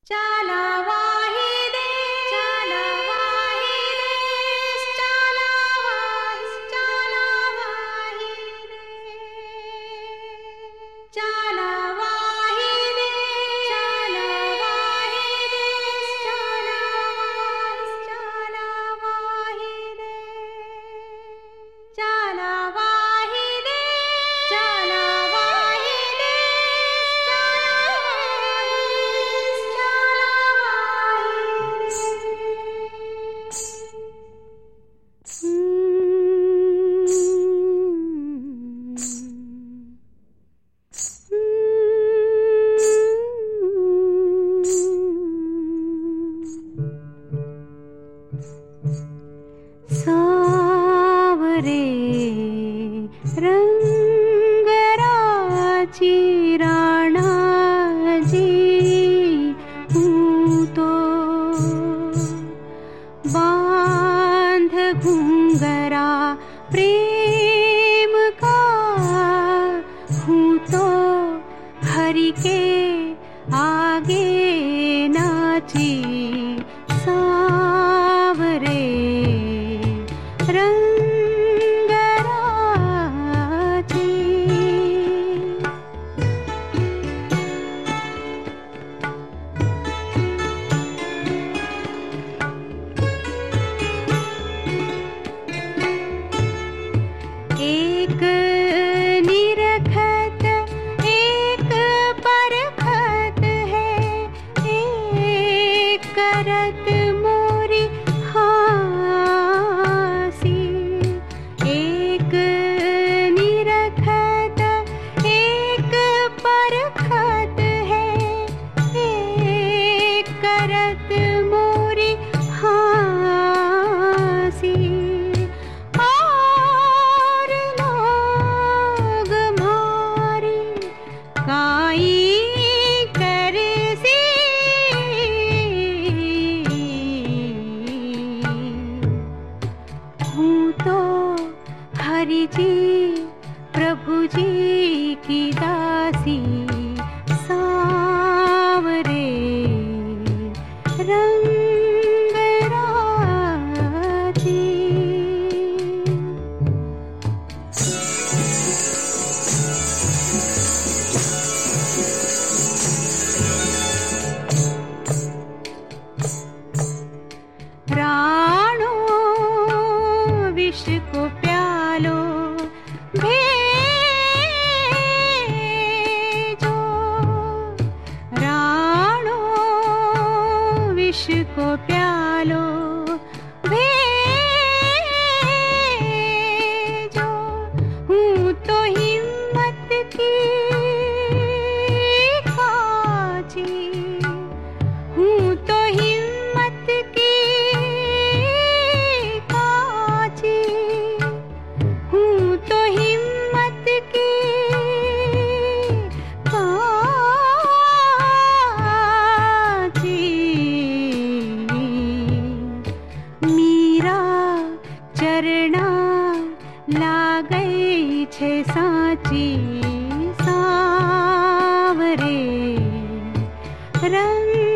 चाला वाही दे, चाला वाही दे, चाला वाही, चाला वाही दे, चाला वाही दे, चाला वाही दे, चाला वाही दे, चाला वाही दे, चाला वाही दे, सावरे रंगराची राणाजी हूँ तो बांध घुंघरा प्रेम का हूँ तो हरि के आगे नाची सावरे रंगराची। एक निरखत एक परखत है, एक करत मोरी हासी। एक निरखत एक परखत है, एक करत मोरी हासी। और लोग मारी काई करसी, हूँ तो हरि जी प्रभु जी की दासी सावरे रंगराजी। राणो विष को प्यालो भेजो, राणो विष को प्यालो भेजो। हूँ तो हिम्मत की काची, हूँ तो हिम्मत की काची, हूँ तो हिम्मत की काची। मीरा चरणा लागई छे साची सावरे रंग